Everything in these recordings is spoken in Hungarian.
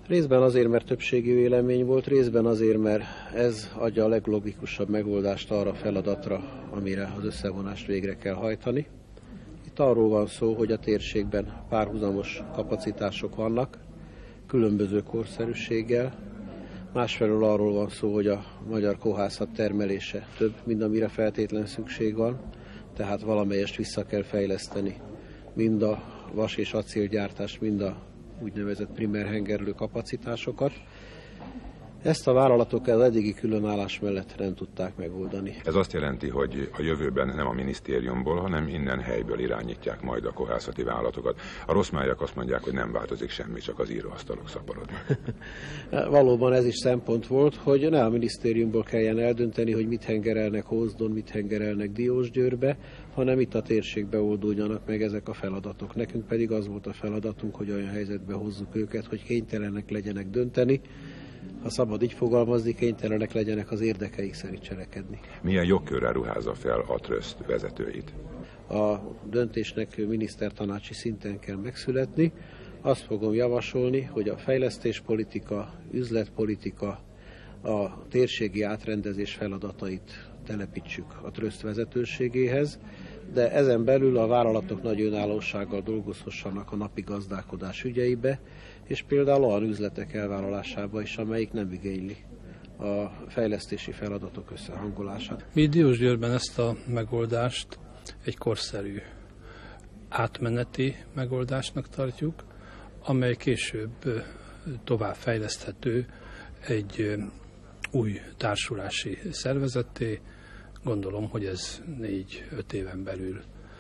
Részben azért, mert többségi vélemény volt, részben azért, mert ez adja a leglogikusabb megoldást arra a feladatra, amire az összevonást végre kell hajtani. Itt arról van szó, hogy a térségben párhuzamos kapacitások vannak, különböző korszerűséggel. Másfelől arról van szó, hogy a magyar kohászat termelése több, mint amire feltétlen szükség van, tehát valamelyest vissza kell fejleszteni mind a vas- és acélgyártást, mind a úgynevezett primer hengerlő kapacitásokat. Ezt a vállalatok az eddigi különállás mellett nem tudták megoldani. Ez azt jelenti, hogy a jövőben nem a minisztériumból, hanem innen helyből irányítják majd a kohászati vállalatokat. A rossz májak azt mondják, hogy nem változik semmi, csak az íróasztalok szaporodnak. Valóban ez is szempont volt, hogy ne a minisztériumból kelljen eldönteni, hogy mit hengerelnek Hózdon, mit hengerelnek Diósgyőrbe, hanem itt a térségbe oldódjanak meg ezek a feladatok. Nekünk pedig az volt a feladatunk, hogy olyan helyzetbe hozzuk őket, hogy kénytelenek legyenek dönteni, ha szabad így fogalmazni, kénytelenek legyenek az érdekeik szerint cselekedni. Milyen jogkörrel ruházza fel a tröszt vezetőit? A döntésnek minisztertanácsi szinten kell megszületni. Azt fogom javasolni, hogy a fejlesztéspolitika, üzletpolitika, a térségi átrendezés feladatait telepítsük a tröszt vezetőségéhez, de ezen belül a vállalatok nagy önállósággal dolgozhassanak a napi gazdálkodás ügyeibe, és például olyan üzletek elvállalásába is, amelyik nem igényli a fejlesztési feladatok összehangolását. Mi Diósgyőrben ezt a megoldást egy korszerű átmeneti megoldásnak tartjuk, amely később tovább fejleszthető egy új társulási szervezetté. Gondolom, hogy ez 4-5 éven belül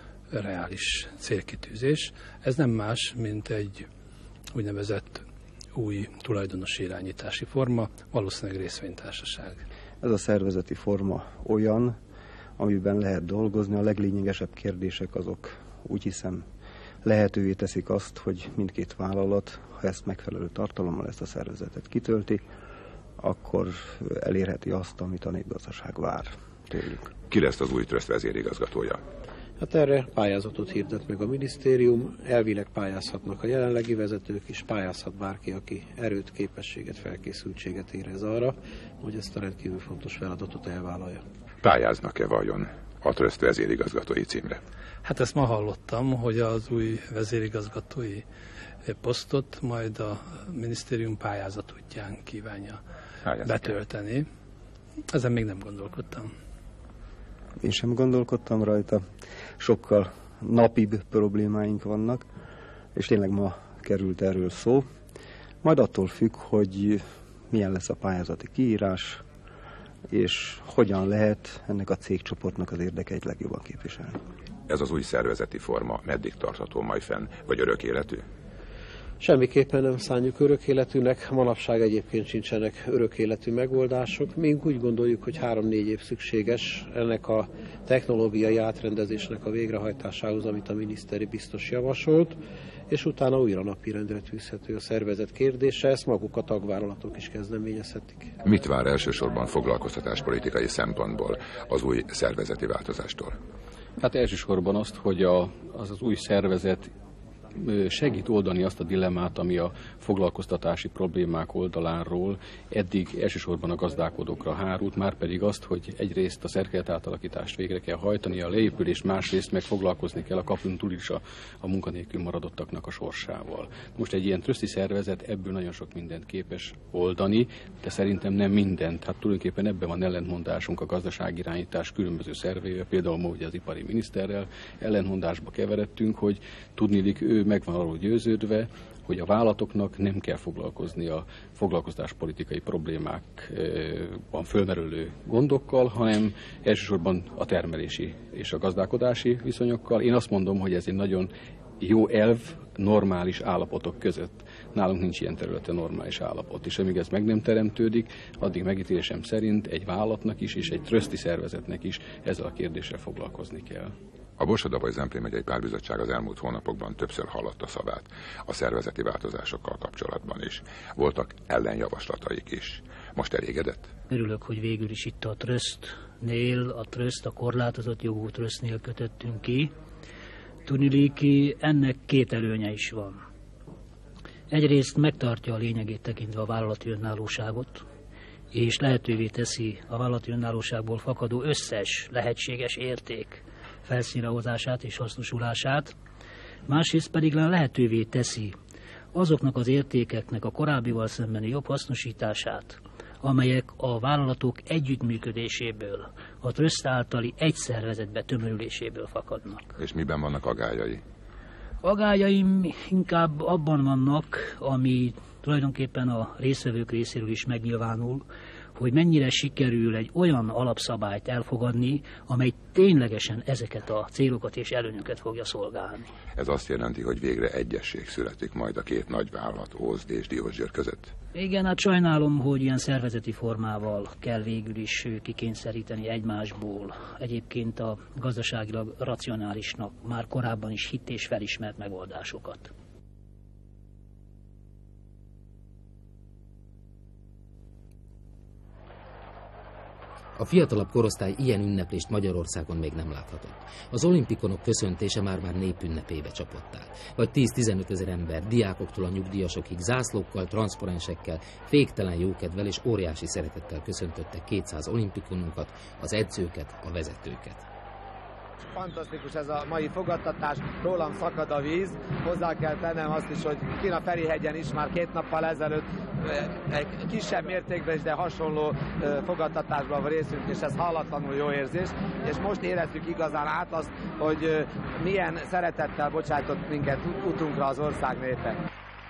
reális célkitűzés. Ez nem más, mint egy úgynevezett új tulajdonosi irányítási forma, valószínűleg részvénytársaság. Ez a szervezeti forma olyan, amiben lehet dolgozni. A leglényegesebb kérdések azok, úgy hiszem, lehetővé teszik azt, hogy mindkét vállalat, ha ezt megfelelő tartalommal ezt a szervezetet kitölti, akkor elérheti azt, amit a népgazdaság vár tőlük. Ki lesz az új tröszt vezérigazgatója? Hát erre pályázatot hirdet meg a minisztérium, elvileg pályázhatnak a jelenlegi vezetők is, pályázhat bárki, aki erőt, képességet, felkészültséget érez arra, hogy ezt a rendkívül fontos feladatot elvállalja. Pályáznak-e vajon a tröszt vezérigazgatói címre? Hát ezt ma hallottam, hogy az új vezérigazgatói posztot majd a minisztérium pályázat útján kívánja betölteni. Ezen még nem gondolkodtam. Én sem gondolkodtam rajta. Sokkal napibb problémáink vannak, és tényleg ma került erről szó. Majd attól függ, hogy milyen lesz a pályázati kiírás, és hogyan lehet ennek a cégcsoportnak az érdekeit legjobban képviselni. Ez az új szervezeti forma meddig tartható majd fenn, vagy örök életű? Semmiképpen nem szánjuk örök életűnek, manapság egyébként sincsenek örök életű megoldások. Mi úgy gondoljuk, hogy 3-4 év szükséges ennek a technológiai átrendezésnek a végrehajtásához, amit a miniszteri biztos javasolt, és utána újra napirendre tűzhető a szervezet kérdése, ezt maguk a tagvállalatok is kezdeményezhetik. Mit vár elsősorban foglalkoztatáspolitikai szempontból az új szervezeti változástól? Hát elsősorban azt, hogy az új szervezet segít oldani azt a dilemmát, ami a foglalkoztatási problémák oldaláról eddig elsősorban a gazdálkodókra hárult, már pedig azt, hogy egyrészt a szerkezetátalakítást végre kell hajtani, a leépülés, másrészt meg foglalkozni kell a kapun túl is a munkanélkül maradottaknak a sorsával. Most egy ilyen tröszti szervezet ebből nagyon sok mindent képes oldani, de szerintem nem mindent. Hát tulajdonképpen ebben van ellentmondásunk a gazdaságirányítás különböző szervével, például ma ugye az ipari miniszterrel ellentmondásba keveredtünk, hogy tudniillik ő meg van arról győződve, hogy a vállalatoknak nem kell foglalkozni a foglalkoztatáspolitikai problémákban fölmerülő gondokkal, hanem elsősorban a termelési és a gazdálkodási viszonyokkal. Én azt mondom, hogy ez egy nagyon jó elv normális állapotok között. Nálunk nincs ilyen területen normális állapot, és amíg ez meg nem teremtődik, addig megítélésem szerint egy vállalatnak is és egy tröszti szervezetnek is ezzel a kérdéssel foglalkozni kell. A Borsod-Abaly-Zemplén megyei pártbizottság az elmúlt hónapokban többször hallotta szavát a szervezeti változásokkal kapcsolatban is. Voltak ellenjavaslataik is. Most elégedett? Örülök, hogy végül is itt a trösztnél, a korlátozott jogú trösztnél kötöttünk ki. Tudniillik, ennek két előnye is van. Egyrészt megtartja a lényegét tekintve a vállalati önállóságot, és lehetővé teszi a vállalati önállóságból fakadó összes lehetséges érték felszínre hozását és hasznosulását, másrészt pedig lehetővé teszi azoknak az értékeknek a korábbival szembeni jobb hasznosítását, amelyek a vállalatok együttműködéséből, a tröszt általi egy szervezetbe tömörüléséből fakadnak. És miben vannak agállyai? Agályaim inkább abban vannak, ami tulajdonképpen a résztvevők részéről is megnyilvánul, hogy mennyire sikerül egy olyan alapszabályt elfogadni, amely ténylegesen ezeket a célokat és előnyöket fogja szolgálni. Ez azt jelenti, hogy végre egyesség születik majd a két nagyvállalat, OSD és Diósgyőr között? Igen, hát sajnálom, hogy ilyen szervezeti formával kell végül is kikényszeríteni egymásból. Egyébként a gazdaságilag racionálisnak már korábban is hitt és felismert megoldásokat. A fiatalabb korosztály ilyen ünneplést Magyarországon még nem láthatott. Az olimpikonok köszöntése már népünnepébe csapott át. Vagy 10-15 ezer ember, diákoktól a nyugdíjasokig zászlókkal, transzparensekkel, féktelen jókedvel és óriási szeretettel köszöntöttek 200 olimpikonunkat, az edzőket, a vezetőket. Fantasztikus ez a mai fogadtatás, rólam szakad a víz, hozzá kell tennem azt is, hogy kint a Ferihegyen is már 2 nappal ezelőtt egy kisebb mértékben is, de hasonló fogadtatásban van részünk, és ez hallatlanul jó érzés, és most érezzük igazán át azt, hogy milyen szeretettel bocsájtott minket utunkra az ország népe.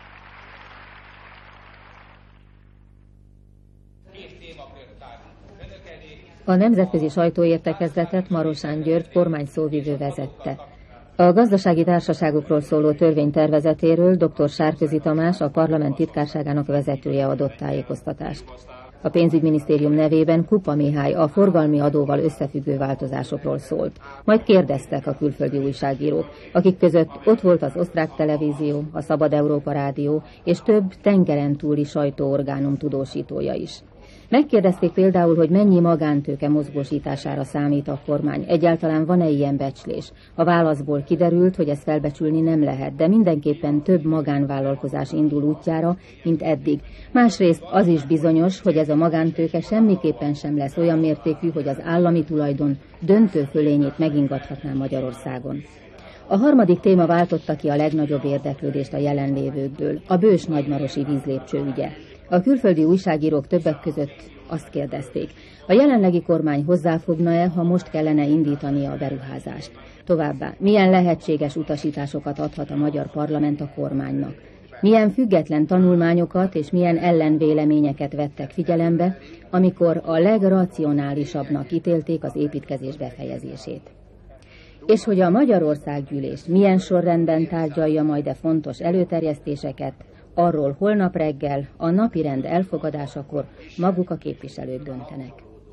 A nemzetközi sajtóértekezletet Marosán György kormányszóvivő vezette. A gazdasági társaságokról szóló törvénytervezetéről dr. Sárközi Tamás, a parlament titkárságának vezetője adott tájékoztatást. A pénzügyminisztérium nevében Kupa Mihály a forgalmi adóval összefüggő változásokról szólt. Majd kérdeztek a külföldi újságírók, akik között ott volt az osztrák televízió, a Szabad Európa rádió és több tengeren túli sajtóorgánum tudósítója is. Megkérdezték például, hogy mennyi magántőke mozgósítására számít a kormány. Egyáltalán van-e ilyen becslés? A válaszból kiderült, hogy ezt felbecsülni nem lehet, de mindenképpen több magánvállalkozás indul útjára, mint eddig. Másrészt az is bizonyos, hogy ez a magántőke semmiképpen sem lesz olyan mértékű, hogy az állami tulajdon döntő fölényét megingathatná Magyarországon. A harmadik téma váltotta ki a legnagyobb érdeklődést a jelenlévőkből, a Bős nagymarosi vízlépcső ügye. A külföldi újságírók többek között azt kérdezték, a jelenlegi kormány hozzáfogna-e, ha most kellene indítania a beruházást. Továbbá, milyen lehetséges utasításokat adhat a magyar parlament a kormánynak. Milyen független tanulmányokat és milyen ellenvéleményeket vettek figyelembe, amikor a legracionálisabbnak ítélték az építkezés befejezését. És hogy a Magyarországgyűlés milyen sorrendben tárgyalja majd a fontos előterjesztéseket, arról holnap reggel a napirend elfogadásakor maguk a képviselők döntenek.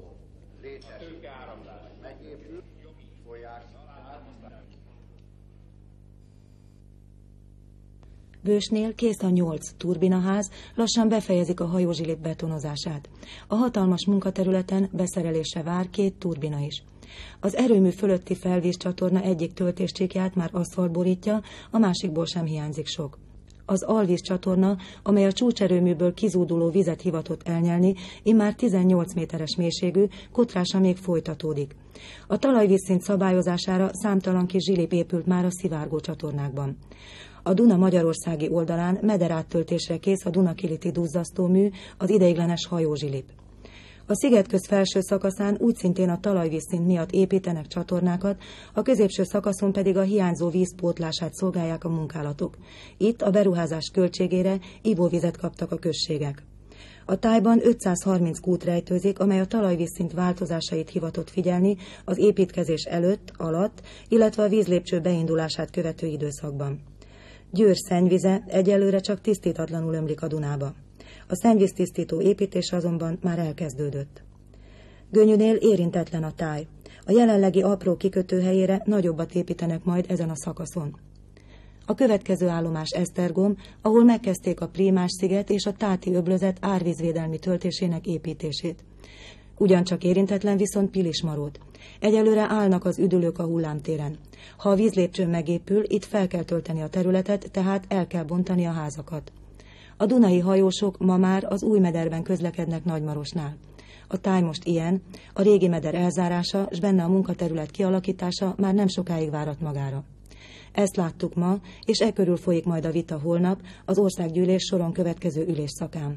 Bősnél kész a 8 turbinaház, lassan befejezik a hajózsilip betonozását. A hatalmas munkaterületen beszerelésre vár 2 turbina is. Az erőmű fölötti felvízcsatorna egyik töltéscsíkját már aszfalt borítja, a másikból sem hiányzik sok. Az alvízcsatorna, amely a csúcserőműből kizúduló vizet hivatott elnyelni, immár 18 méteres mélységű, kotrása még folytatódik. A talajvízszint szabályozására számtalan kis zsilip épült már a szivárgó csatornákban. A Duna magyarországi oldalán mederáttöltésre kész a Dunakiliti duzzasztómű, az ideiglenes hajózsilip. A szigetköz felső szakaszán úgyszintén a talajvízszint miatt építenek csatornákat, a középső szakaszon pedig a hiányzó víz pótlását szolgálják a munkálatok. Itt a beruházás költségére ivóvizet kaptak a községek. A tájban 530 kút rejtőzik, amely a talajvízszint változásait hivatott figyelni az építkezés előtt, alatt, illetve a vízlépcső beindulását követő időszakban. Győr szennyvize egyelőre csak tisztítatlanul ömlik a Dunába. A szennyvíztisztító építése azonban már elkezdődött. Gönyűnél érintetlen a táj. A jelenlegi apró kikötőhelyére nagyobbat építenek majd ezen a szakaszon. A következő állomás Esztergom, ahol megkezdték a Prímás-sziget és a Táti öblözet árvízvédelmi töltésének építését. Ugyancsak érintetlen viszont Pilismarót. Egyelőre állnak az üdülők a hullámtéren. Ha a vízlépcső megépül, itt fel kell tölteni a területet, tehát el kell bontani a házakat. A dunai hajósok ma már az új mederben közlekednek Nagymarosnál. A táj most ilyen, a régi meder elzárása, s benne a munkaterület kialakítása már nem sokáig várat magára. Ezt láttuk ma, és e körül folyik majd a vita holnap az országgyűlés soron következő ülésszakán.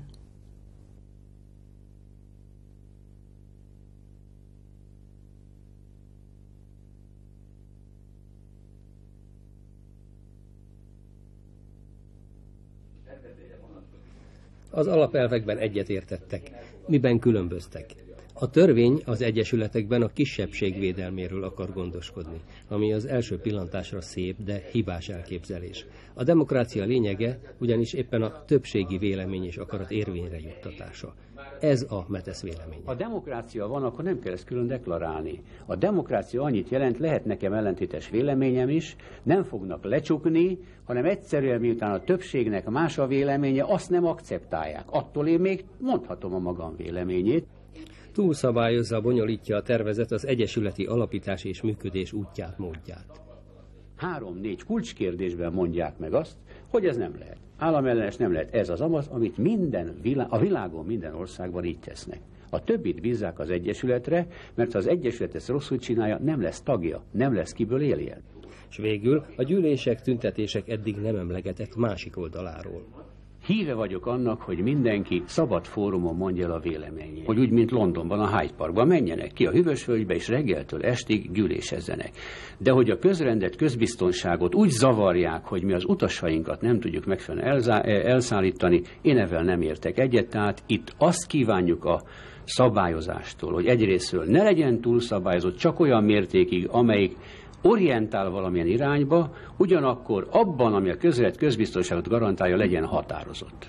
Az alapelvekben egyetértettek. Miben különböztek? A törvény az egyesületekben a kisebbség védelméről akar gondoskodni, ami az első pillantásra szép, de hibás elképzelés. A demokrácia lényege ugyanis éppen a többségi vélemény és akarat érvényre juttatása. Ez a Metesz véleménye. Ha demokrácia van, akkor nem kell ezt külön deklarálni. A demokrácia annyit jelent, lehet nekem ellentétes véleményem is, nem fognak lecsukni, hanem egyszerűen miután a többségnek más a véleménye, azt nem akceptálják. Attól én még mondhatom a magam véleményét. Túlszabályozza, bonyolítja a tervezet az egyesületi alapítás és működés útját, módját. 3-4 kulcskérdésben mondják meg azt, hogy ez nem lehet. Államellenes nem lehet, ez az amaz, amit a világon minden országban így tesznek. A többit bízzák az egyesületre, mert ha az egyesület ezt rosszul csinálja, nem lesz tagja, nem lesz kiből éljen. És végül a gyűlések, tüntetések eddig nem emlegetett másik oldaláról. Híve vagyok annak, hogy mindenki szabad fórumon mondja el a véleményét. Hogy úgy, mint Londonban, a Hyde Parkban menjenek ki a Hűvösvölgybe, és reggeltől estig gyűlésezzenek. De hogy a közrendet, közbiztonságot úgy zavarják, hogy mi az utasainkat nem tudjuk megfelelően elszállítani, én ezzel nem értek egyet. Tehát itt azt kívánjuk a szabályozástól, hogy egyrésztről ne legyen túlszabályozott csak olyan mértékig, amelyik orientál valamilyen irányba, ugyanakkor abban, ami a közélet közbiztonságot garantálja, legyen határozott.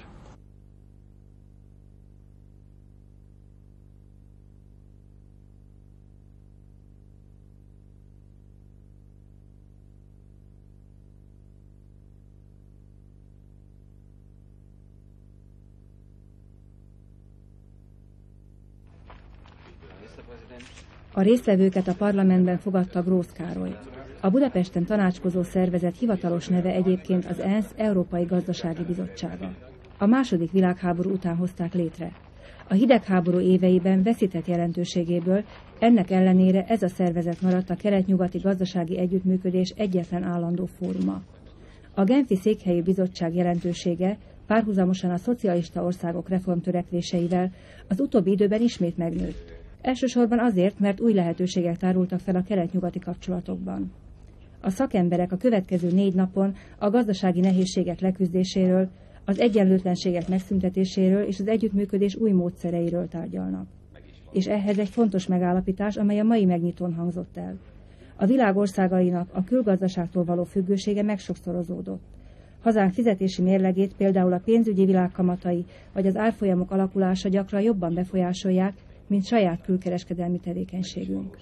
A résztvevőket a parlamentben fogadta Grósz Károly. A Budapesten tanácskozó szervezet hivatalos neve egyébként az ENSZ Európai Gazdasági Bizottsága. A II. Világháború után hozták létre. A hidegháború éveiben veszített jelentőségéből ennek ellenére ez a szervezet maradt a kelet-nyugati gazdasági együttműködés egyetlen állandó fóruma. A Genfi Székhelyű Bizottság jelentősége párhuzamosan a szocialista országok reformtörekvéseivel az utóbbi időben ismét megnőtt. Elsősorban azért, mert új lehetőségek tárultak fel a kelet-nyugati kapcsolatokban. A szakemberek a következő 4 napon a gazdasági nehézségek leküzdéséről, az egyenlőtlenségek megszüntetéséről és az együttműködés új módszereiről tárgyalnak. És ehhez egy fontos megállapítás, amely a mai megnyitón hangzott el. A világ országainak a külgazdaságtól való függősége megsokszorozódott. Hazánk fizetési mérlegét például a pénzügyi világkamatai vagy az árfolyamok alakulása gyakran jobban befolyásolják, mint saját külkereskedelmi tevékenységünk.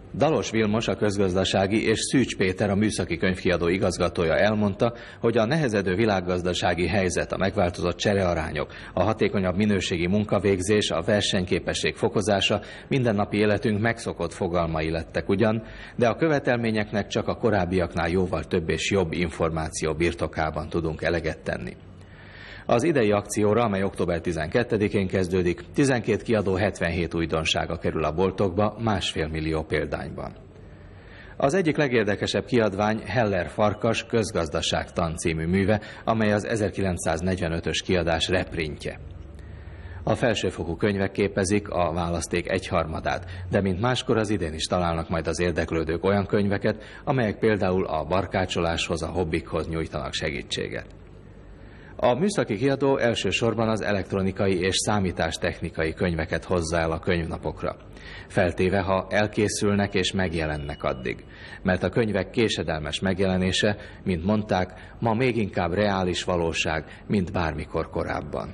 Dalos Vilmos, a közgazdasági, és Szűcs Péter, a műszaki könyvkiadó igazgatója elmondta, hogy a nehezedő világgazdasági helyzet, a megváltozott cserearányok, a hatékonyabb minőségi munkavégzés, a versenyképesség fokozása mindennapi életünk megszokott fogalmai lettek ugyan, de a követelményeknek csak a korábbiaknál jóval több és jobb információ birtokában tudunk eleget tenni. Az idei akcióra, amely október 12-én kezdődik, 12 kiadó 77 újdonsága kerül a boltokba 1,5 millió példányban. Az egyik legérdekesebb kiadvány Heller Farkas közgazdaságtan című műve, amely az 1945-ös kiadás reprintje. A felsőfokú könyvek képezik a választék 1/3-át, de mint máskor az idén is találnak majd az érdeklődők olyan könyveket, amelyek például a barkácsoláshoz, a hobbikhoz nyújtanak segítséget. A műszaki kiadó elsősorban az elektronikai és számítástechnikai könyveket hozza el a könyvnapokra. Feltéve, ha elkészülnek és megjelennek addig. Mert a könyvek késedelmes megjelenése, mint mondták, ma még inkább reális valóság, mint bármikor korábban.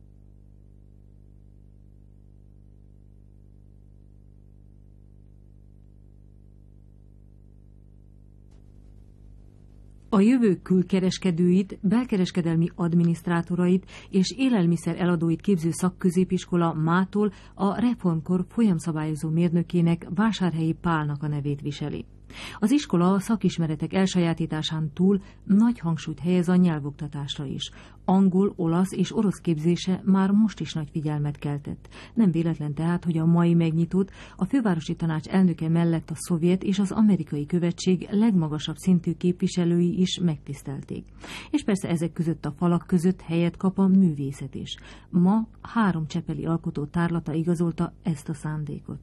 A jövő külkereskedőit, belkereskedelmi adminisztrátorait és élelmiszer eladóit képző szakközépiskola mától a reformkor folyamszabályozó mérnökének, Vásárhelyi Pálnak a nevét viseli. Az iskola a szakismeretek elsajátításán túl nagy hangsúlyt helyez a nyelvoktatásra is. Angol, olasz és orosz képzése már most is nagy figyelmet keltett. Nem véletlen tehát, hogy a mai megnyitót a fővárosi tanács elnöke mellett a szovjet és az amerikai követség legmagasabb szintű képviselői is megtisztelték. És persze ezek között a falak között helyet kap a művészet is. Ma 3 csepeli alkotó tárlata igazolta ezt a szándékot.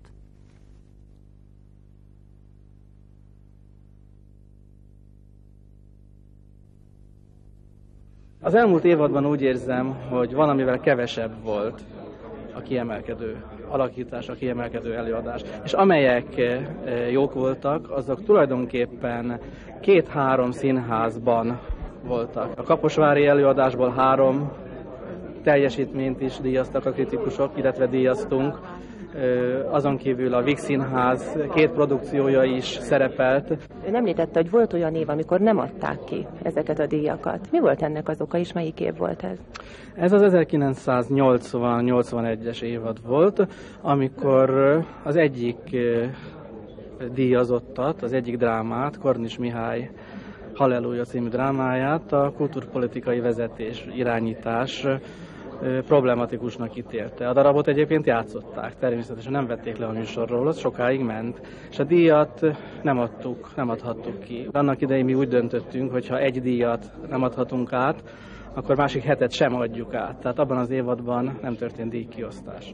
Az elmúlt évadban úgy érzem, hogy valamivel kevesebb volt a kiemelkedő alakítás, a kiemelkedő előadás. És amelyek jók voltak, azok tulajdonképpen 2-3 színházban voltak. A kaposvári előadásból 3 teljesítményt is díjaztak a kritikusok, illetve díjaztunk. Azon kívül a Víg Színház 2 produkciója is szerepelt. Ön említette, hogy volt olyan év, amikor nem adták ki ezeket a díjakat. Mi volt ennek az oka, és melyik év volt ez? Ez az 1980-81-es évad volt, amikor az egyik díjazottat, az egyik drámát, Kornis Mihály Halleluja című drámáját a kultúrpolitikai vezetés, irányítás problematikusnak ítélte. A darabot egyébként játszották, természetesen nem vették le a műsorról, az sokáig ment, és a díjat nem adhattuk ki. Annak idején mi úgy döntöttünk, hogy ha egy díjat nem adhatunk át, akkor másik hetet sem adjuk át. Tehát abban az évadban nem történt díjkiosztás.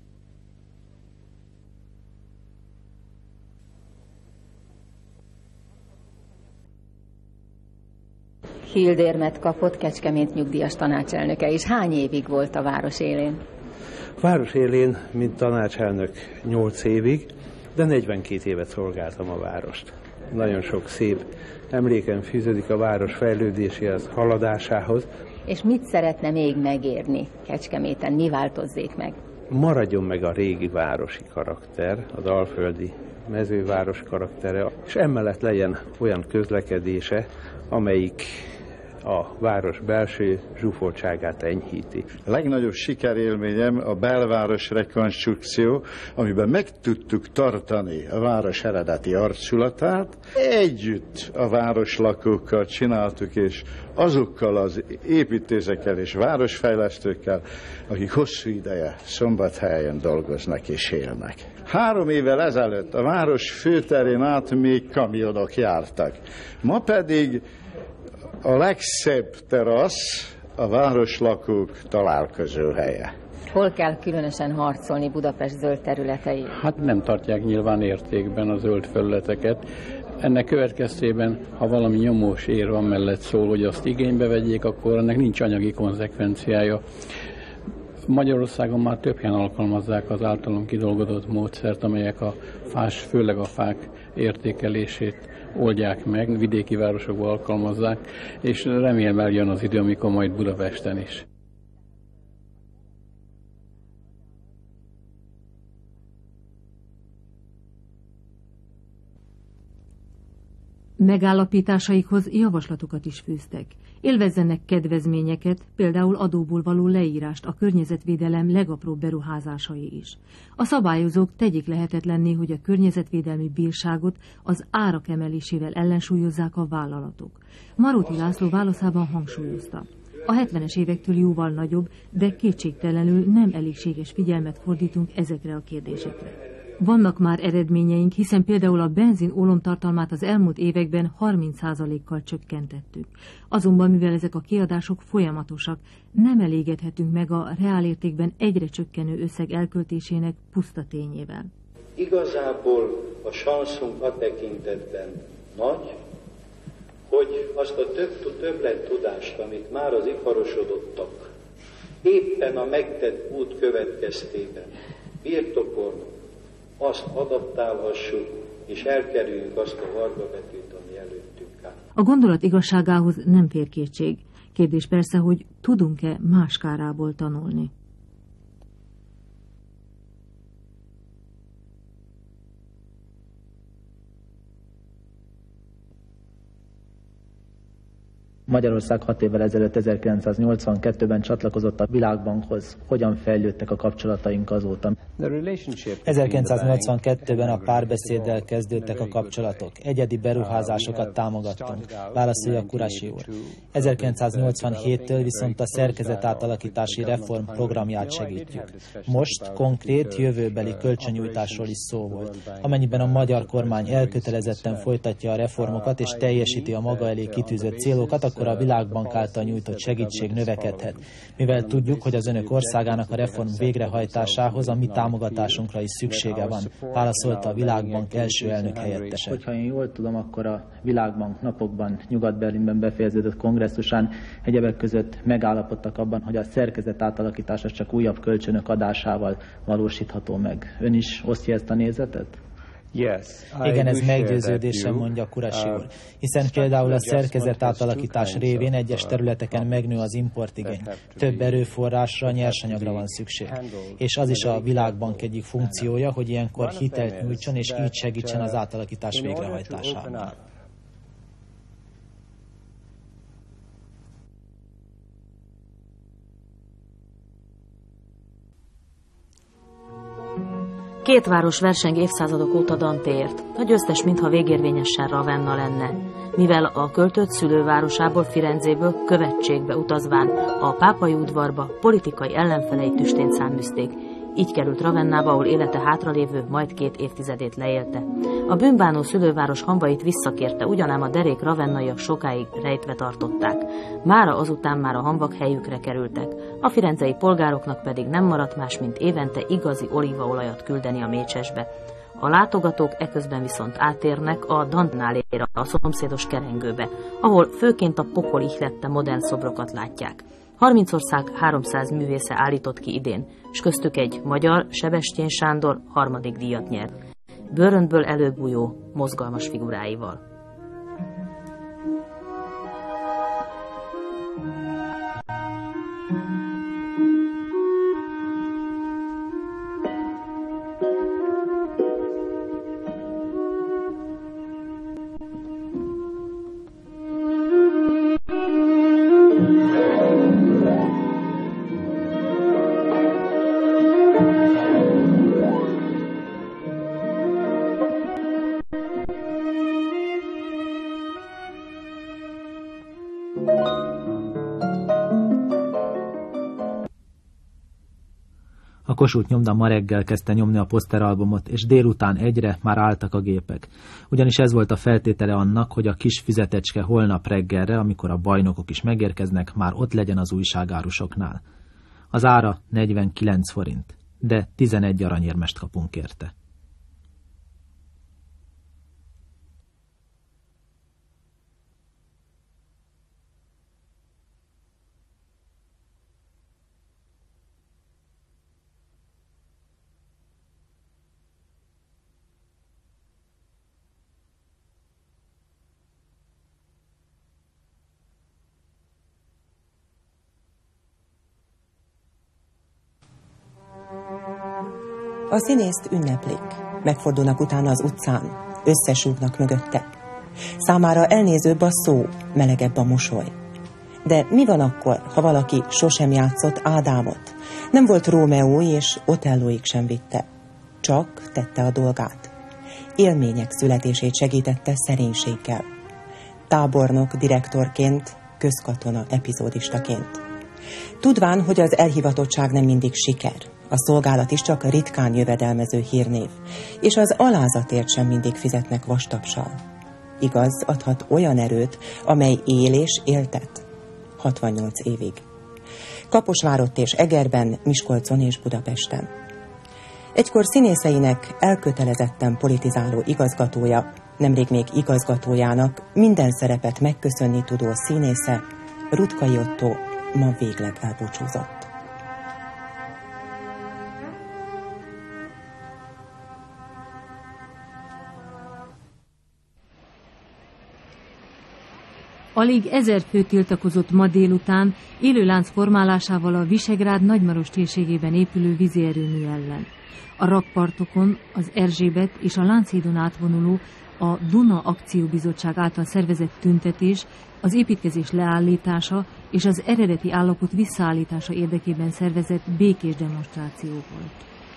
Hildérmet kapott Kecskemét nyugdíjas tanácselnöke, és hány évig volt a város élén? A város élén, mint tanácselnök 8 évig, de 42 évet szolgáltam a várost. Nagyon sok szép emlékem fűződik a város fejlődéséhez, haladásához. És mit szeretne még megérni Kecskeméten? Mi változzék meg? Maradjon meg a régi városi karakter, az alföldi mezőváros karaktere, és emellett legyen olyan közlekedése, amelyik a város belső zsúfoltságát enyhíti. A legnagyobb sikerélményem a belváros rekonstrukció, amiben meg tudtuk tartani a város eredeti arculatát. Együtt a városlakókkal csináltuk, és azokkal az építészekkel és városfejlesztőkkel, akik hosszú ideje Szombathelyen dolgoznak és élnek. 3 évvel ezelőtt a város főterén át még kamionok jártak. Ma pedig a legszebb terasz a városlakók találkozó helye. Hol kell különösen harcolni Budapest zöld területei? Hát nem tartják nyilván értékben a zöld felületeket. Ennek következtében, ha valami nyomós ér van mellett szól, hogy azt igénybe vegyék, akkor ennek nincs anyagi konzekvenciája. Magyarországon már több helyen alkalmazzák az általam kidolgozott módszert, amelyek főleg a fák értékelését oldják meg, vidéki városokban alkalmazzák, és remélem eljön az idő, amikor majd Budapesten is. Megállapításaikhoz javaslatokat is fűztek. Élvezzenek kedvezményeket, például adóból való leírást a környezetvédelem legapróbb beruházásai is. A szabályozók tegyék lehetetlenné, hogy a környezetvédelmi bírságot az árak emelésével ellensúlyozzák a vállalatok. Maróti László válaszában hangsúlyozta. A 70-es évektől jóval nagyobb, de kétségtelenül nem elégséges figyelmet fordítunk ezekre a kérdésekre. Vannak már eredményeink, hiszen például a benzin ólomtartalmát az elmúlt években 30%-kal csökkentettük. Azonban, mivel ezek a kiadások folyamatosak, nem elégedhetünk meg a reálértékben egyre csökkenő összeg elköltésének puszta tényével. Igazából a sanszunk a tekintetben nagy, hogy azt a többlettudást, amit már az iparosodottak éppen a megtett út következtében birtokolnak, azt adaptálhassuk, és elkerüljük azt a vargabetűt, ami előttünk áll. A gondolat igazságához nem fér kétség. Kérdés persze, hogy tudunk-e más kárából tanulni. Magyarország 6 évvel ezelőtt 1982-ben csatlakozott a Világbankhoz. Hogyan fejlődtek a kapcsolataink azóta? 1982-ben a párbeszéddel kezdődtek a kapcsolatok. Egyedi beruházásokat támogattunk, válaszolja Kurasi úr. 1987-től viszont a szerkezetátalakítási reform programját segítjük. Most konkrét jövőbeli kölcsönnyújtásról is szó volt. Amennyiben a magyar kormány elkötelezetten folytatja a reformokat és teljesíti a maga elé kitűzött célokat, akkor a Világbank által nyújtott segítség növekedhet. Mivel tudjuk, hogy az önök országának a reform végrehajtásához a mi támogatásunkra is szüksége van, válaszolta a Világbank első elnök helyettese. Hogyha én jól tudom, akkor a Világbank napokban Nyugat-Berlinben befejeződött kongresszusán egyebek között megállapodtak abban, hogy a szerkezet átalakítása csak újabb kölcsönök adásával valósítható meg. Ön is osztja ezt a nézetet? Igen, ez meggyőződésem, mondja Kurasi úr, hiszen például a szerkezet átalakítás révén egyes területeken megnő az importigény. Több erőforrásra, nyersanyagra van szükség. És az is a Világbank egyik funkciója, hogy ilyenkor hitelt nyújtson és így segítsen az átalakítás végrehajtásában. Két város verseng évszázadok óta Dantéért. A győztes mintha végérvényesen Ravenna lenne, mivel a költött szülővárosából, Firenzéből követségbe utazván a pápai udvarba politikai ellenfelei tüstént száműzték. Így került Ravennába, ahol élete hátralévő, majd 2 évtizedét leélte. A bűnbánó szülőváros hamvait visszakérte, ugyanám a derék ravennaiak sokáig rejtve tartották. Mára azután már a hamvak helyükre kerültek. A firenzei polgároknak pedig nem maradt más, mint évente igazi olívaolajat küldeni a Mécsesbe. A látogatók eközben viszont átérnek a Dantnálére, a szomszédos Kerengőbe, ahol főként a pokol ihlette modern szobrokat látják. 30 ország 300 művésze állított ki idén, és köztük egy magyar, Sebestyén Sándor 3. díjat nyert. Bőröntből előbújó, mozgalmas figuráival. A Kossuth Nyomda ma reggel kezdte nyomni a poszteralbumot, és délután 1-re már álltak a gépek. Ugyanis ez volt a feltétele annak, hogy a kis füzetecske holnap reggelre, amikor a bajnokok is megérkeznek, már ott legyen az újságárusoknál. Az ára 49 forint, de 11 aranyérmest kapunk érte. A színészt ünneplik. Megfordulnak utána az utcán. Összesúgnak mögötte. Számára elnézőbb a szó, melegebb a mosoly. De mi van akkor, ha valaki sosem játszott Ádámot? Nem volt Rómeó, és Otellóig sem vitte. Csak tette a dolgát. Élmények születését segítette szerénységgel. Tábornok, direktorként, közkatona, epizódistaként. Tudván, hogy az elhivatottság nem mindig siker, a szolgálat is csak ritkán jövedelmező hírnév, és az alázatért sem mindig fizetnek vastapsal. Igaz, adhat olyan erőt, amely él és éltet. 68 évig. Kaposvárott és Egerben, Miskolcon és Budapesten. Egykor színészeinek elkötelezetten politizáló igazgatója, nemrég még igazgatójának minden szerepet megköszönni tudó színésze, Rutkai Ottó ma végleg elbúcsúzott. Alig 1000 fő tiltakozott ma délután élőlánc formálásával a Visegrád Nagymaros térségében épülő vízi erőmű ellen. A rakpartokon az Erzsébet és a Lánchídon átvonuló a Duna Akcióbizottság által szervezett tüntetés, az építkezés leállítása és az eredeti állapot visszaállítása érdekében szervezett békés demonstráció volt.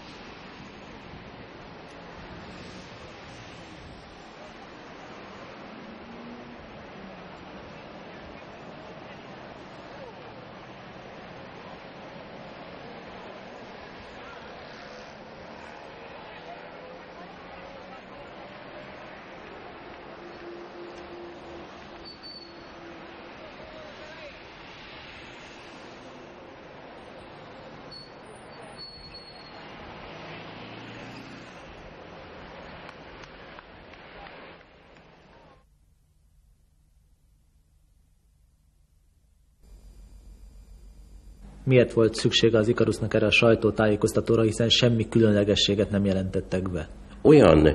Miért volt szüksége az Ikarusznak erre a sajtótájékoztatóra, hiszen semmi különlegességet nem jelentettek be? Olyan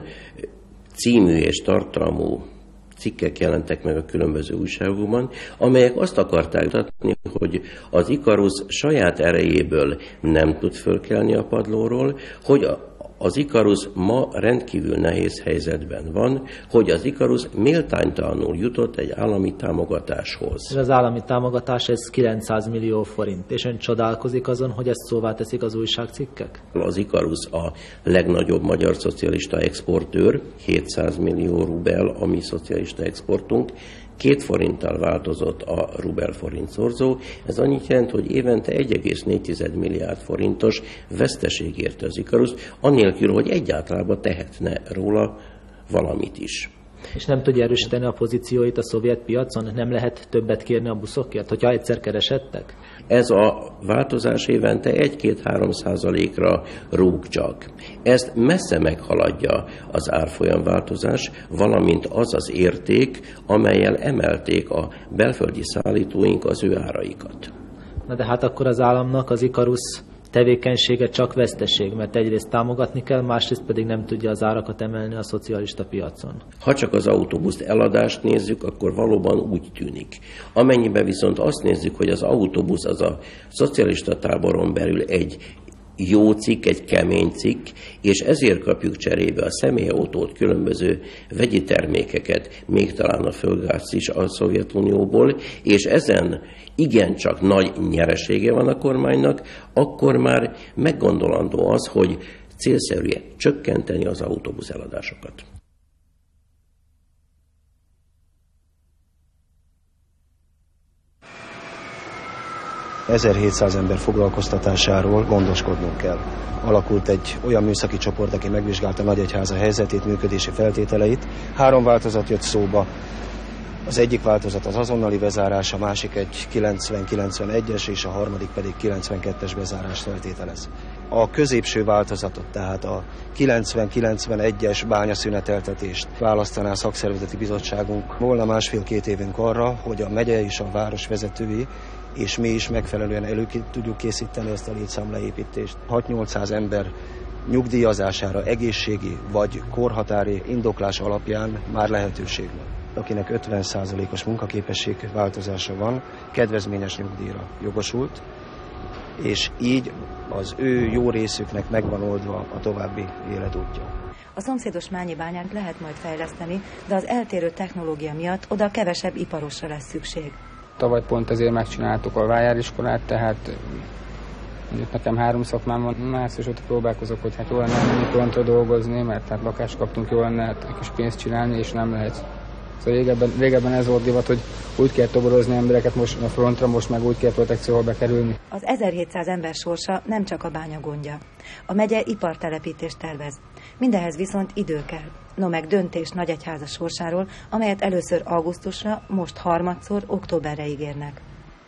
című és tartalmú cikkek jelentek meg a különböző újságokban, amelyek azt akarták mutatni, hogy az Ikarusz saját erejéből nem tud fölkelni a padlóról, hogy az Ikarusz ma rendkívül nehéz helyzetben van, hogy az Ikarusz méltánytalanul jutott egy állami támogatáshoz. Ez az állami támogatás, ez 900 millió forint, és ön csodálkozik azon, hogy ezt szóvá teszik az újságcikkek? Az Ikarusz a legnagyobb magyar szocialista exportőr, 700 millió rubel a mi szocialista exportunk, 2 forinttal változott a rubel-forint szorzó. Ez annyit jelent, hogy évente 1,4 milliárd forintos veszteség érte az Ikarusz, annélkül, hogy egyáltalán tehetne róla valamit is. És nem tudja erősíteni a pozícióit a szovjet piacon? Nem lehet többet kérni a buszokért, hogyha egyszer keresettek? Ez a változás évente 1-2-3%-ra rúg csak. Ezt messze meghaladja az árfolyam változás, valamint az az érték, amellyel emelték a belföldi szállítóink az ő áraikat. Na de hát akkor az államnak az Ikarusz tevékenysége csak veszteség, mert egyrészt támogatni kell, másrészt pedig nem tudja az árakat emelni a szocialista piacon. Ha csak az autóbusz eladást nézzük, akkor valóban úgy tűnik. Amennyiben viszont azt nézzük, hogy az autóbusz az a szocialista táboron belül egy jó cikk, egy kemény cikk, és ezért kapjuk cserébe a személyautót, különböző vegyi termékeket, még talán a földgázt is a Szovjetunióból, és ezen igencsak nagy nyeresége van a kormánynak, akkor már meggondolandó az, hogy célszerű csökkenteni az autóbusz eladásokat. ...1700 ember foglalkoztatásáról gondoskodnunk kell. Alakult egy olyan műszaki csoport, aki megvizsgálta Nagyegyháza helyzetét, működési feltételeit. 3 változat jött szóba. Az egyik változat az azonnali bezárás, a másik egy 90-91-es, és a harmadik pedig 92-es bezárást feltételez. A középső változatot, tehát a 90-91-es bányaszüneteltetést választaná a szakszervezeti bizottságunk. Volna 1,5-2 évünk arra, hogy a megye és a város vezetői és mi is megfelelően elő tudjuk készíteni ezt a létszámleépítést. 6-800 ember nyugdíjazására egészségi vagy korhatári indoklás alapján már lehetőség van. Akinek 50%-os munkaképesség változása van, kedvezményes nyugdíjra jogosult, és így az ő jó részüknek megvan oldva a további életútja. A szomszédos Mányi bányát lehet majd fejleszteni, de az eltérő technológia miatt oda kevesebb iparosra lesz szükség. Tavaly pont ezért megcsináltuk a vájáriskolát, tehát mondjuk nekem 3 szakmám van, március óta próbálkozok, hogy hát jól lenne menni frontra dolgozni, mert hát lakást kaptunk, jól lenne egy kis pénzt csinálni, és nem lehet. Szóval régebben ez volt divat, hogy úgy kell toborozni embereket most a frontra, most meg úgy kell protekcióval bekerülni. Az 1700 ember sorsa nem csak a bánya gondja. A megye ipartelepítést tervez. Mindehhez viszont idő kell. No meg döntés Nagyegyháza sorsáról, amelyet először augusztusra, most harmadszor októberre ígérnek.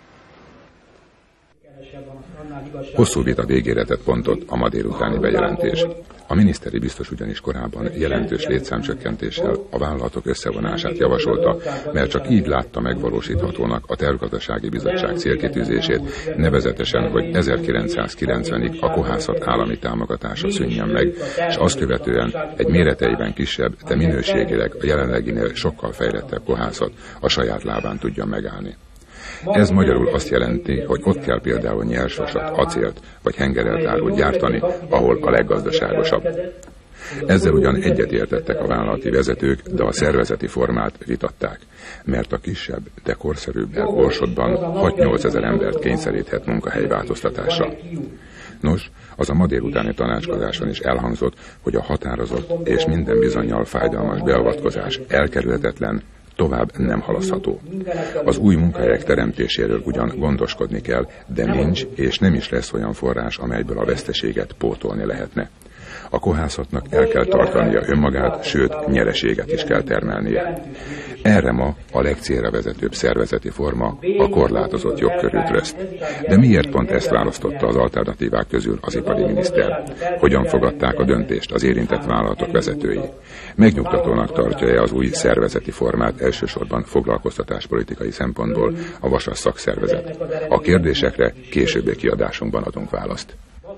Hosszú vita végére tett pontot a ma délutáni bejelentés. A miniszteri biztos ugyanis korábban jelentős létszámcsökkentéssel a vállalatok összevonását javasolta, mert csak így látta megvalósíthatónak a Tervgazdasági Bizottság célkitűzését, nevezetesen, hogy 1990-ig a kohászat állami támogatása szűnjön meg, és azt követően egy méreteiben kisebb, de minőségileg a jelenleginél sokkal fejlettebb kohászat a saját lábán tudjon megállni. Ez magyarul azt jelenti, hogy ott kell például nyersvasat, acélt vagy hengereltárút gyártani, ahol a leggazdaságosabb. Ezzel ugyan egyetértettek a vállalati vezetők, de a szervezeti formát vitatták, mert a kisebb, de korszerűbb Borsodban 6-8 ezer embert kényszeríthet munkahelyváltoztatásra. Nos, az a ma délutáni tanácskozáson is elhangzott, hogy a határozott és minden bizonnyal fájdalmas beavatkozás elkerülhetetlen, tovább nem halasztható. Az új munkahelyek teremtéséről ugyan gondoskodni kell, de nincs és nem is lesz olyan forrás, amelyből a veszteséget pótolni lehetne. A kohászatnak el kell tartania önmagát, sőt, nyereséget is kell termelnie. Erre ma a legcélra vezetőbb szervezeti forma a korlátozott jogkörű tröszt. De miért pont ezt választotta az alternatívák közül az ipari miniszter? Hogyan fogadták a döntést az érintett vállalatok vezetői? Megnyugtatónak tartja-e az új szervezeti formát elsősorban foglalkoztatáspolitikai szempontból a Vasas szakszervezet? A kérdésekre későbbi kiadásunkban adunk választ.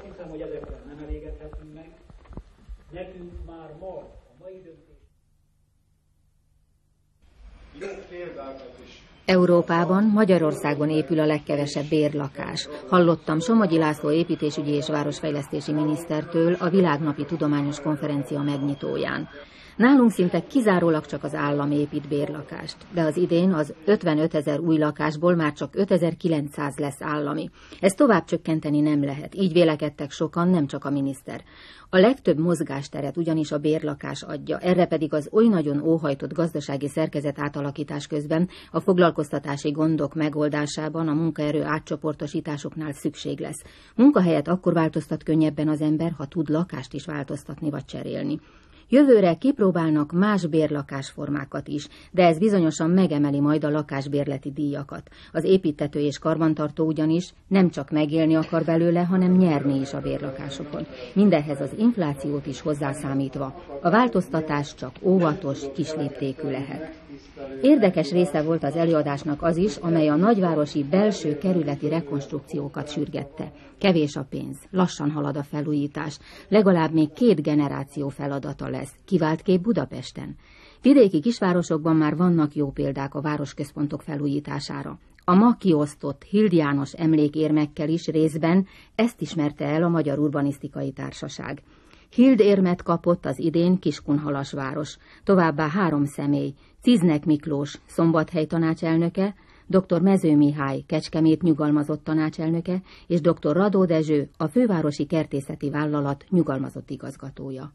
Európában, Magyarországon épül a legkevesebb bérlakás. Hallottam Somogyi László építésügyi és városfejlesztési minisztertől a Világnapi Tudományos Konferencia megnyitóján. Nálunk szinte kizárólag csak az állam épít bérlakást, de az idén az 55 000 új lakásból már csak 5900 lesz állami. Ezt tovább csökkenteni nem lehet, így vélekedtek sokan, nem csak a miniszter. A legtöbb mozgásteret ugyanis a bérlakás adja, erre pedig az oly nagyon óhajtott gazdasági szerkezet átalakítás közben a foglalkoztatási gondok megoldásában, a munkaerő átcsoportosításoknál szükség lesz. Munkahelyet akkor változtat könnyebben az ember, ha tud lakást is változtatni vagy cserélni. Jövőre kipróbálnak más bérlakásformákat is, de ez bizonyosan megemeli majd a lakásbérleti díjakat. Az építtető és karbantartó ugyanis nem csak megélni akar belőle, hanem nyerni is a bérlakásokon. Mindehhez az inflációt is hozzászámítva. A változtatás csak óvatos, kisléptékű lehet. Érdekes része volt az előadásnak az is, amely a nagyvárosi belső kerületi rekonstrukciókat sürgette. Kevés a pénz, lassan halad a felújítás, legalább még 2 generáció feladata lesz, kiváltképp Budapesten. Vidéki kisvárosokban már vannak jó példák a városközpontok felújítására. A ma kiosztott Hild János emlékérmekkel is részben ezt ismerte el a Magyar Urbanisztikai Társaság. Hild érmet kapott az idén Kiskunhalasváros, továbbá 3 személy, Ciznek Miklós, Szombathely tanácselnöke, dr. Mező Mihály, Kecskemét nyugalmazott tanácselnöke, és dr. Radó Dezső, a Fővárosi Kertészeti Vállalat nyugalmazott igazgatója.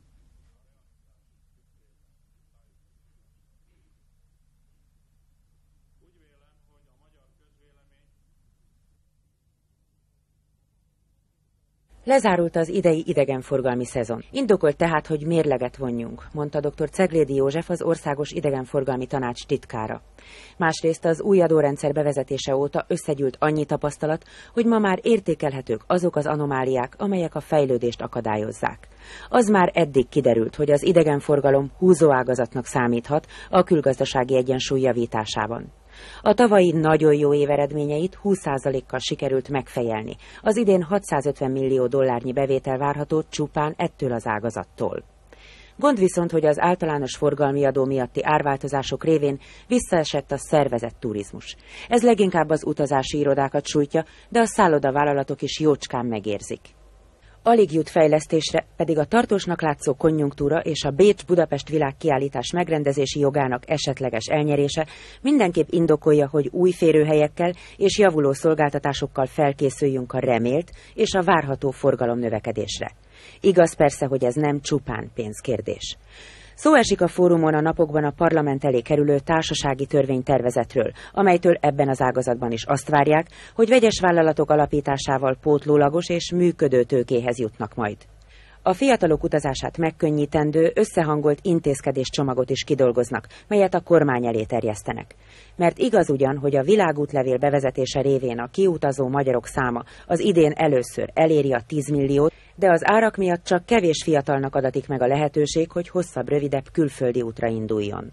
Lezárult az idei idegenforgalmi szezon. Indokolt tehát, hogy mérleget vonjunk, mondta dr. Ceglédi József, az Országos Idegenforgalmi Tanács titkára. Másrészt az új adórendszer bevezetése óta összegyűlt annyi tapasztalat, hogy ma már értékelhetők azok az anomáliák, amelyek a fejlődést akadályozzák. Az már eddig kiderült, hogy az idegenforgalom húzóágazatnak számíthat a külgazdasági egyensúly javításában. A tavalyi nagyon jó év eredményeit 20%-kal sikerült megfejelni. Az idén $650 millió bevétel várható csupán ettől az ágazattól. Gond viszont, hogy az általános forgalmi adó miatti árváltozások révén visszaesett a szervezett turizmus. Ez leginkább az utazási irodákat sújtja, de a szállodavállalatok is jócskán megérzik. Alig jut fejlesztésre, pedig a tartósnak látszó konjunktúra és a Bécs-Budapest világkiállítás megrendezési jogának esetleges elnyerése mindenképp indokolja, hogy új férőhelyekkel és javuló szolgáltatásokkal felkészüljünk a remélt és a várható forgalomnövekedésre. Igaz persze, hogy ez nem csupán pénzkérdés. Szó esik a fórumon a napokban a parlament elé kerülő társasági törvénytervezetről, amelytől ebben az ágazatban is azt várják, hogy vegyes vállalatok alapításával pótlólagos és működő tőkéhez jutnak majd. A fiatalok utazását megkönnyítendő, összehangolt intézkedéscsomagot is kidolgoznak, melyet a kormány elé terjesztenek. Mert igaz ugyan, hogy a világútlevél bevezetése révén a kiutazó magyarok száma az idén először eléri a 10 milliót, de az árak miatt csak kevés fiatalnak adatik meg a lehetőség, hogy hosszabb, rövidebb külföldi útra induljon.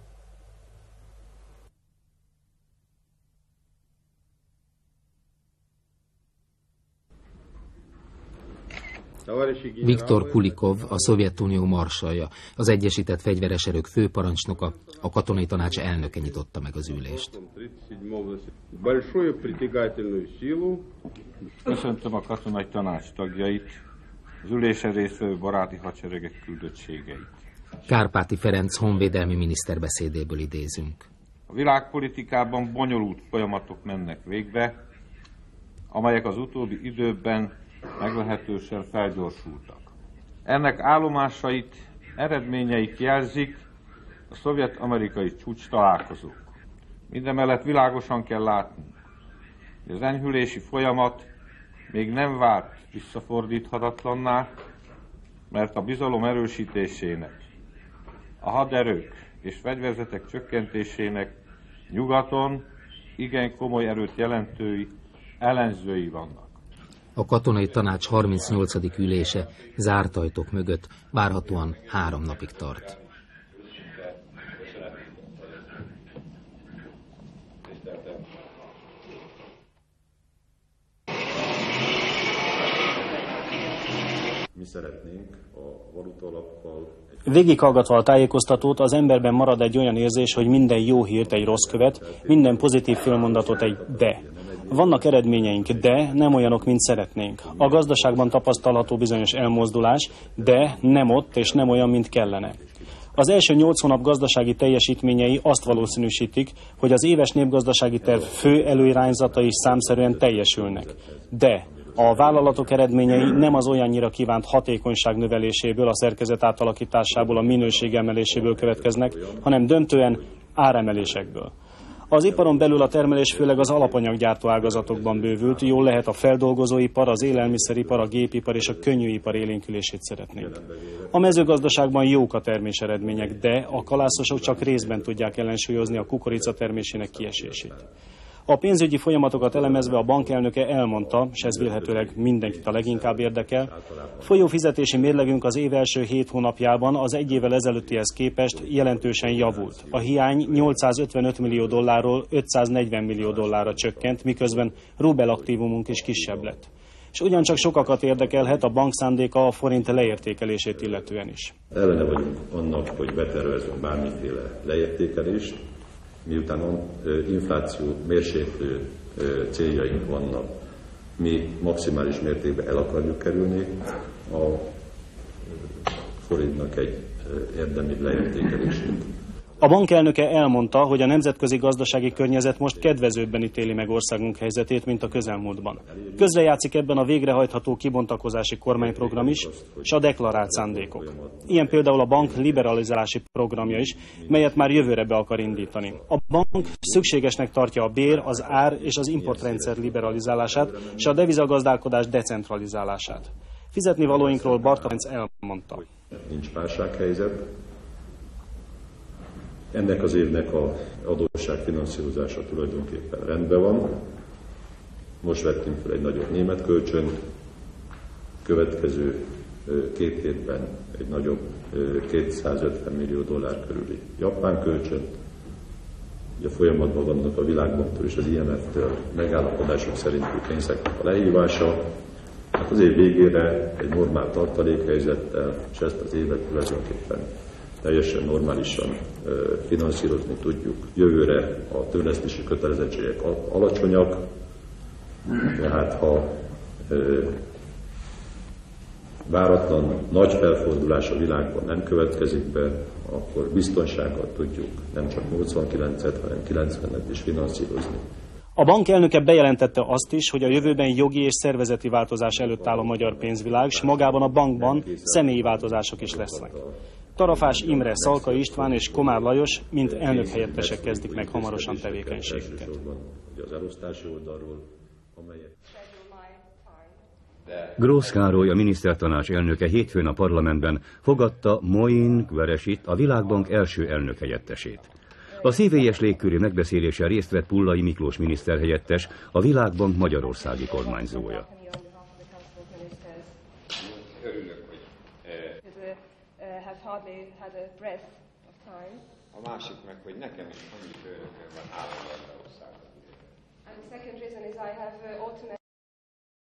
Viktor Kulikov, a Szovjetunió marsalja, az Egyesített Fegyveres Erők főparancsnoka, a Katonai Tanács elnöke nyitotta meg az ülést. Köszöntöm a Katonai Tanács tagjait, az ülésen résztvevő baráti hadseregek küldöttségeit. Kárpáti Ferenc honvédelmi miniszter beszédéből idézünk. A világpolitikában bonyolult folyamatok mennek végbe, amelyek az utóbbi időben meglehetősen felgyorsultak. Ennek állomásait, eredményeit jelzik a szovjet-amerikai csúcs találkozók. Mindemellett világosan kell látnunk, hogy az enyhülési folyamat még nem vált visszafordíthatatlanná, mert a bizalom erősítésének, a haderők és fegyverzetek csökkentésének nyugaton igen komoly erőt jelentői ellenzői vannak. A Katonai Tanács 38. ülése zárt ajtók mögött várhatóan 3 napig tart. Mi szeretnénk a valutalappal... Végighallgatva a tájékoztatót, az emberben marad egy olyan érzés, hogy minden jó hírt egy rossz követ, minden pozitív fölmondatot egy de. Vannak eredményeink, de nem olyanok, mint szeretnénk. A gazdaságban tapasztalható bizonyos elmozdulás, de nem ott és nem olyan, mint kellene. Az első 8 hónap gazdasági teljesítményei azt valószínűsítik, hogy az éves népgazdasági terv fő előirányzatai számszerűen teljesülnek. De a vállalatok eredményei nem az olyannyira kívánt hatékonyság növeléséből, a szerkezet átalakításából, a minőség emeléséből következnek, hanem döntően áremelésekből. Az iparon belül a termelés főleg az alapanyaggyártó ágazatokban bővült, jól lehet a feldolgozóipar, az élelmiszeripar, a gépipar és a könnyűipar élénkülését szeretnénk. A mezőgazdaságban jók a termés eredmények, de a kalászosok csak részben tudják ellensúlyozni a kukorica termésének kiesését. A pénzügyi folyamatokat elemezve a bankelnöke elmondta, és ez vélhetőleg mindenkit a leginkább érdekel, folyófizetési mérlegünk az év első 7 hónapjában az egy évvel ezelőttihez képest jelentősen javult. A hiány 855 millió dollárról 540 millió dollárra csökkent, miközben rubel aktívumunk is kisebb lett. És ugyancsak sokakat érdekelhet a bank szándéka a forint leértékelését illetően is. Ellene vagyunk annak, hogy betervezünk bármiféle leértékelést, miután infláció mérséklő céljaink vannak, mi maximális mértékben el akarjuk kerülni a forintnak egy érdemi leértékelését. A bankelnöke elmondta, hogy a nemzetközi gazdasági környezet most kedvezőbben ítéli meg országunk helyzetét, mint a közelmúltban. Közrejátszik ebben a végrehajtható kibontakozási kormányprogram is, és a deklarált szándékok. Ilyen például a bank liberalizálási programja is, melyet már jövőre be akar indítani. A bank szükségesnek tartja a bér, az ár és az importrendszer liberalizálását, és a devizagazdálkodás decentralizálását. Fizetnivalóinkról Barta Ferenc elmondta. Nincs válsághelyzet. Ennek az évnek az adósság finanszírozása tulajdonképpen rendben van. Most vettünk fel egy nagyobb német kölcsönt, következő 2 hétben egy nagyobb 250 millió dollár körüli japán kölcsönt. Ugye folyamatban vannak a Világbanktól és az IMF-től megállapodások szerinti pénzeknek a lehívása. Hát az év végére egy normál tartalékhelyzettel, és ezt az évet tulajdonképpen teljesen normálisan finanszírozni tudjuk. Jövőre a törlesztési kötelezettségek alacsonyak, tehát ha váratlan nagy felfordulás a világban nem következik be, akkor biztonsággal tudjuk nem csak 89-et, hanem 90-et is finanszírozni. A bank elnöke bejelentette azt is, hogy a jövőben jogi és szervezeti változás előtt áll a magyar pénzvilág, s magában a bankban személyi változások is lesznek. Tarafás Imre, Szalka István és Komár Lajos, mint elnökhelyettesek kezdik meg hamarosan tevékenységüket. Grósz Károly, a minisztertanács elnöke hétfőn a parlamentben fogadta Moin Gueresit, a Világbank első elnökhelyettesét. A szívélyes légkörű megbeszélésen részt vett Pullai Miklós miniszterhelyettes, a Világbank magyarországi kormányzója. A másik meg, hogy nekem is annyi főnököm van állandóan Magyarországon.